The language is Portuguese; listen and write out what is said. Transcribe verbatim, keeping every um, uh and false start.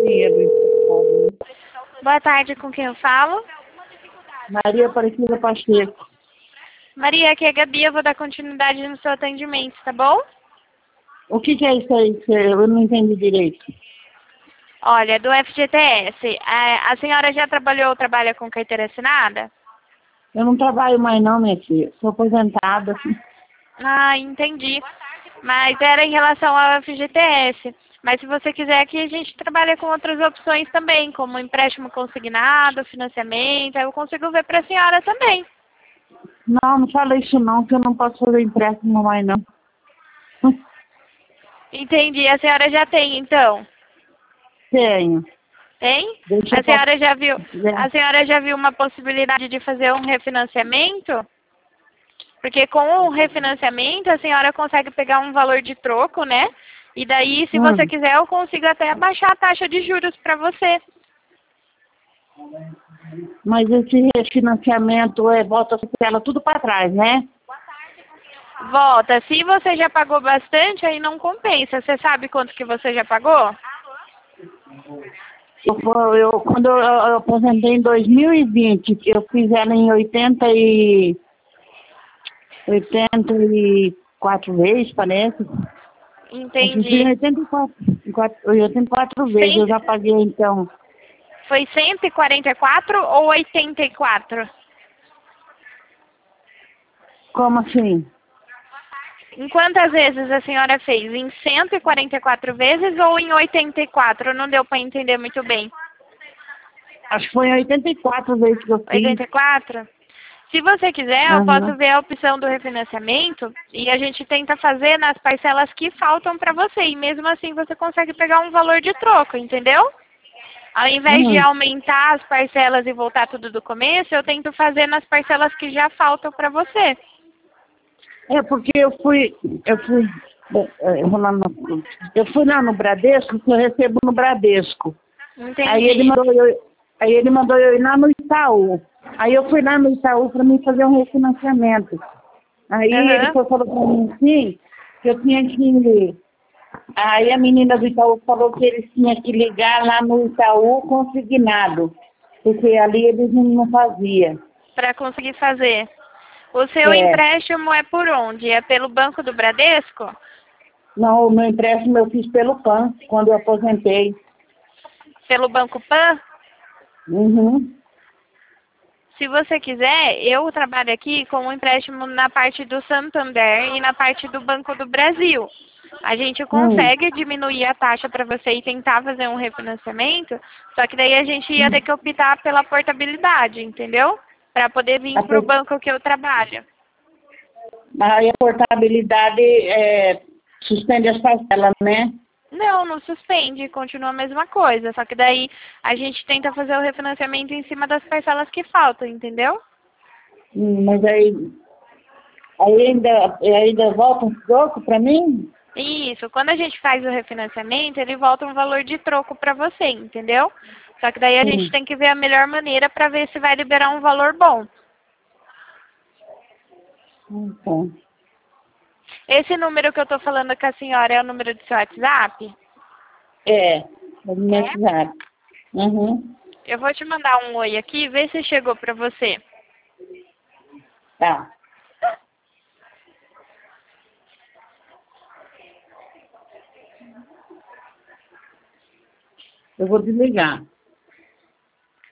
dinheiro emprestado. Boa tarde, com quem eu falo? Maria Aparecida Pacheco. Maria, aqui é a Gabi, eu vou dar continuidade no seu atendimento, tá bom? O que, que é isso aí? Que eu não entendi direito. Olha, do F G T S, a, a senhora já trabalhou ou trabalha com carteira assinada? Eu não trabalho mais não, minha filha. Sou aposentada. Ah, entendi. Mas era em relação ao F G T S. Mas se você quiser aqui, a gente trabalha com outras opções também, como empréstimo consignado, financiamento. Eu consigo ver para a senhora também. Não, não fala isso não, que eu não posso fazer empréstimo mais não. Entendi. A senhora já tem, então? Tenho. Tem? Deixa A eu... senhora já viu, É. a senhora já viu uma possibilidade de fazer um refinanciamento? Porque com o refinanciamento a senhora consegue pegar um valor de troco, né? E daí, se você Hum. quiser, eu consigo até abaixar a taxa de juros para você. Mas esse refinanciamento é, volta ela tudo para trás, né? Volta. Se você já pagou bastante, aí não compensa. Você sabe quanto que você já pagou? Eu, vou- eu, quando eu, eu aposentei em dois mil e vinte, eu fiz ela em oitenta e, oitenta e quatro vezes, parece. Eu fiz em Entendi. oitenta e quatro, quatro- oitenta e quatro vezes, eu Cem- já paguei então. Foi cento e quarenta e quatro ou oitenta e quatro? Como assim? Em quantas vezes a senhora fez? Em cento e quarenta e quatro vezes ou em oitenta e quatro? Não deu para entender muito bem. Acho que foi em oitenta e quatro vezes que eu fiz. oitenta e quatro? Se você quiser, eu posso Aham. ver a opção do refinanciamento e a gente tenta fazer nas parcelas que faltam para você. E mesmo assim você consegue pegar um valor de troco, entendeu? Ao invés de Hum. aumentar as parcelas e voltar tudo do começo, eu tento fazer nas parcelas que já faltam para você. É porque eu fui, eu fui, eh, eu vou lá no, eu fui lá no Bradesco, que eu recebo no Bradesco. Aí ele Entendi. mandou eu, aí ele mandou eu ir lá no Itaú. Aí eu fui lá no Itaú para mim fazer um refinanciamento. Aí ele Aham. foi, falou para mim assim, que eu tinha que. Aí a menina do Itaú falou que eles tinham que ligar lá no Itaú consignado, porque ali eles não, não faziam. Para conseguir fazer. O seu É, empréstimo é por onde? É pelo Banco do Bradesco? não, o meu empréstimo eu fiz pelo P A N, quando eu aposentei. Pelo Banco Pan? Uhum. Se você quiser, eu trabalho aqui com um empréstimo na parte do Santander e na parte do Banco do Brasil. A gente Hum. consegue diminuir a taxa para você e tentar fazer um refinanciamento, só que daí a gente ia ter que optar pela portabilidade, entendeu? Para poder vir A, para o por- banco que eu trabalho. aí a portabilidade é, suspende as parcelas, né? Não, não suspende, continua a mesma coisa, só que daí a gente tenta fazer o refinanciamento em cima das parcelas que faltam, entendeu? Hum, mas aí, aí ainda, ainda volta um troco para mim? Isso, quando a gente faz o refinanciamento, ele volta um valor de troco para você, entendeu? Só que daí a gente Hum. tem que ver a melhor maneira para ver se vai liberar um valor bom. Então, Esse número que eu tô falando com a senhora é o número do seu WhatsApp? é, é do meu É? WhatsApp. Uhum. Eu vou te mandar um oi aqui, vê se chegou para você. Tá, eu vou desligar.